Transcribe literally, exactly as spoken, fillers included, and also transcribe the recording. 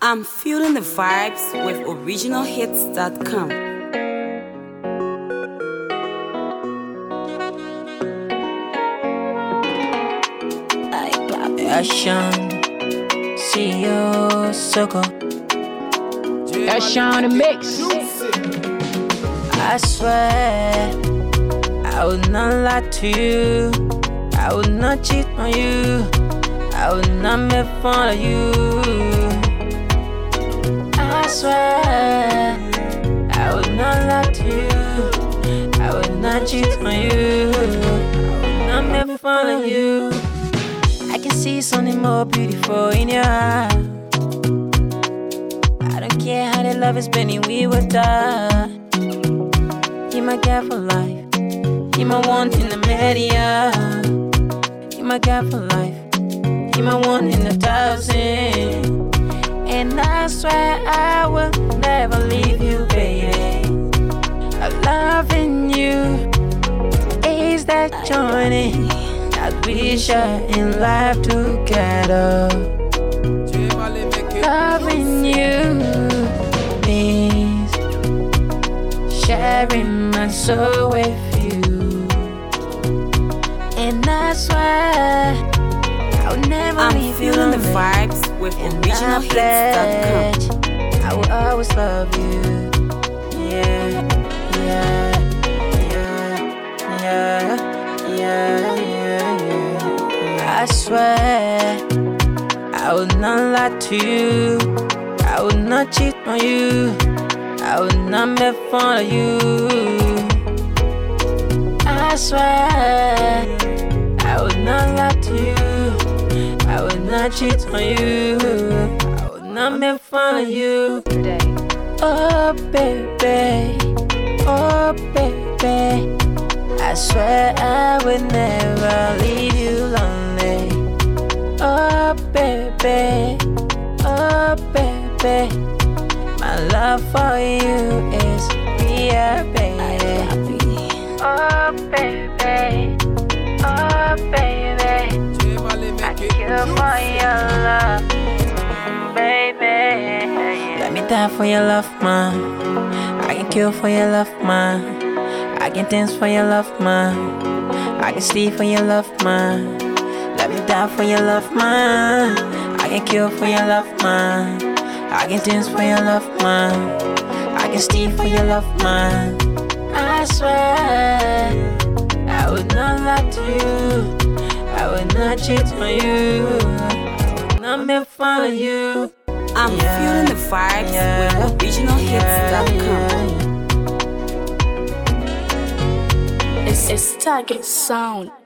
I'm feeling the vibes with original hits dot com. Action, C E O, Soko. Action the mix. I swear, I would not lie to you. I would not cheat on you. I would not make fun of you. I swear, I would not lie to you. I would not cheat on you. I would not make fun of you. I can see something more beautiful in your eyes. I don't care how the love is bending, we will die. You my guy for life. You my one in the media. You my guy for life. You my one in a thousand. And I swear I will never leave you, baby. Loving you is that journey that we share in life together. Loving you means sharing my soul with you. And I swear I'll never I'm leave you feeling the lonely. vibes with And original I hits dot com. pledge I will always love you. Yeah, yeah, yeah, yeah, yeah, yeah, yeah. I swear I would not lie to you. I would not cheat on you. I would not make fun of you. I swear I would not lie to you. I would not cheat on you. I would not make fun of you. Oh baby, oh baby, I swear I would never leave you lonely. Oh baby, oh baby, my love for you is real, baby. Oh baby, oh baby, I can kill for your love, baby. Let me die for your love, man. I can kill for your love, man. I can dance for your love, man. I can sleep for your love, man. Let me die for your love, man. I can kill for your love, man. I can dance for your love, man. I can steal for your love, man. I swear I would not lie to you. I would not cheat on you. I would not make fun of you. I'm Yeah, feeling the vibes yeah, with original hits dot com. yeah. It's, it's Target Sound.